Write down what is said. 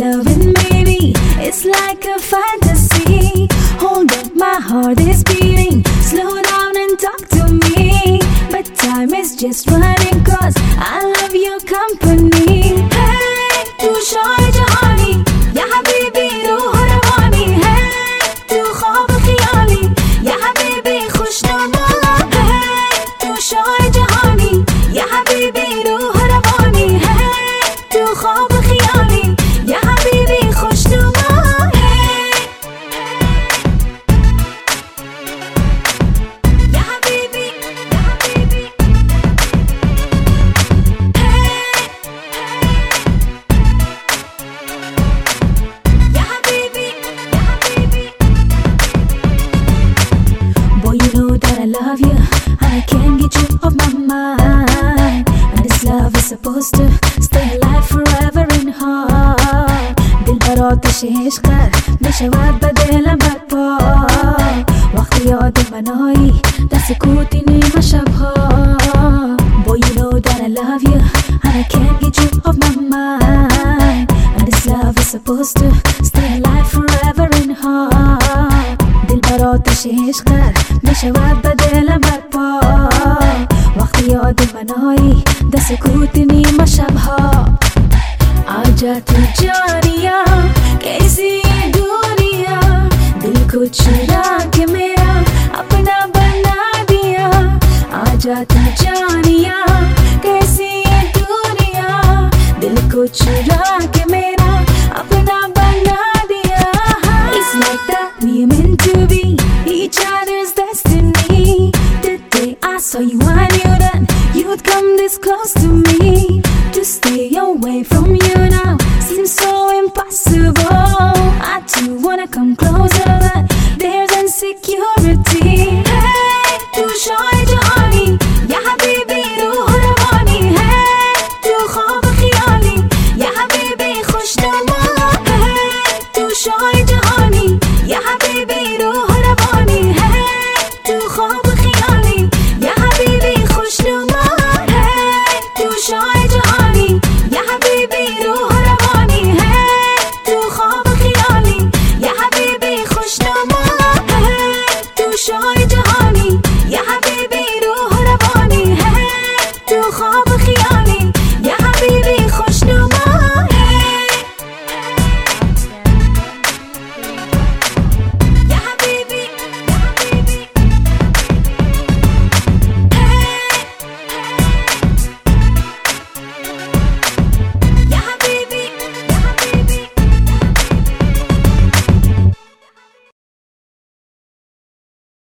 loving, baby, it's like a fantasy. Hold up, my heart is beating. Slow down and talk to me. But time is just running, cause I love your company. Hey, tu shoy jahani, ya habibi ruh rawani. Hey, tu khwab khiyali, ya habibi khushnuma. Hey, tu shoy jahani, ya habibi ruh rawani. Hey, tu khwab khiyali, ya habibi khushnuma. I love you, I can't get you off my mind. And this love is supposed to stay alive forever in heart. Dil barot ishqar, meshawad badela barpa. Waqt yaad manai, da sukuti ne mashabha. Boy, you know that I love you, and I can't get you off my mind. And this love is supposed to stay alive forever in heart. Dil barot ishqar, meshawad badela barpa. Waqt yaad manai, da sukuti ne mashabha. आजा तू जानिया कैसी ये दुनिया, दिल को चुरा के मेरा अपना बना दिया. आजा तू जानिया कैसी ये दुनिया, दिल को चुरा के मेरा अपना बना दिया. It's like that we meant to be each other's destiny. The day I saw you, I knew that you'd come this close to me. To stay away from you now seems so impossible. I too wanna come closer, but there's insecurity. Hey, tu shoy jahani, ya habibi ruh rawani. Hey, tu khwab khiyali, ya habibi khushnuma. Hey, tu shoy jahani, ya habibi ruh rawani. Hey, tu khwab khiyali, ya habibi khushnuma. Hey, tu shoy jahani, ya habibi ruh rawani. Hey, tu khwab khiyali, ya habibi khushnuma. Hey, tu shoy